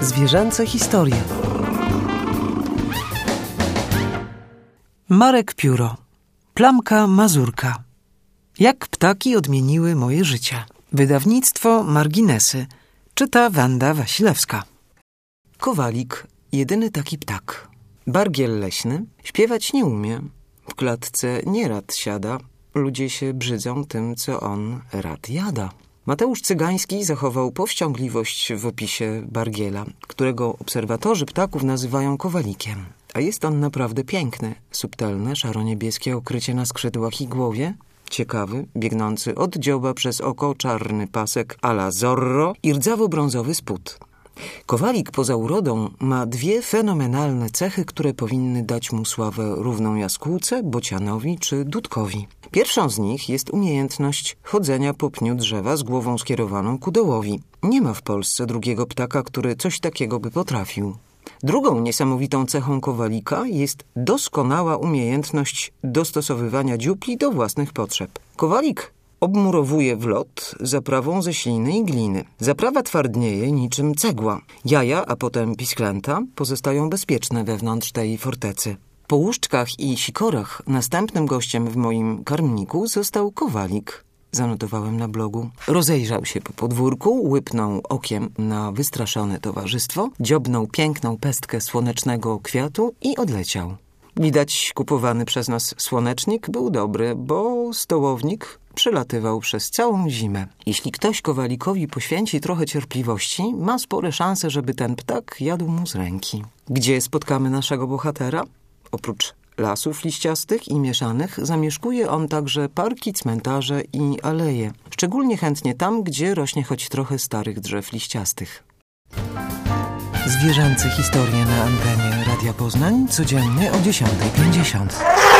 Zwierzęce historie. Marek Pióro. Plamka Mazurka. Jak ptaki odmieniły moje życie. Wydawnictwo Marginesy. Czyta Wanda Wasilewska. Kowalik, jedyny taki ptak. Bargiel leśny śpiewać nie umie. W klatce nierad siada. Ludzie się brzydzą tym, co on rad jada. Mateusz Cygański zachował powściągliwość w opisie Bargiela, którego obserwatorzy ptaków nazywają kowalikiem. A jest on naprawdę piękny. Subtelne, szaro-niebieskie okrycie na skrzydłach i głowie. Ciekawy, biegnący od dzioba przez oko czarny pasek à la Zorro i rdzawo-brązowy spód. Kowalik poza urodą ma dwie fenomenalne cechy, które powinny dać mu sławę równą jaskółce, bocianowi czy dudkowi. Pierwszą z nich jest umiejętność chodzenia po pniu drzewa z głową skierowaną ku dołowi. Nie ma w Polsce drugiego ptaka, który coś takiego by potrafił. Drugą niesamowitą cechą kowalika jest doskonała umiejętność dostosowywania dziupli do własnych potrzeb. Kowalik obmurowuje wlot zaprawą ze śliny i gliny. Zaprawa twardnieje niczym cegła. Jaja, a potem pisklęta pozostają bezpieczne wewnątrz tej fortecy. Po łuszczkach i sikorach następnym gościem w moim karmniku został kowalik. Zanotowałem na blogu. Rozejrzał się po podwórku, łypnął okiem na wystraszone towarzystwo, dziobnął piękną pestkę słonecznego kwiatu i odleciał. Widać, kupowany przez nas słonecznik był dobry, bo stołownik przylatywał przez całą zimę. Jeśli ktoś kowalikowi poświęci trochę cierpliwości, ma spore szanse, żeby ten ptak jadł mu z ręki. Gdzie spotkamy naszego bohatera? Oprócz lasów liściastych i mieszanych zamieszkuje on także parki, cmentarze i aleje. Szczególnie chętnie tam, gdzie rośnie choć trochę starych drzew liściastych. Zwierzęce historie na antenie Radia Poznań codziennie o 10:50.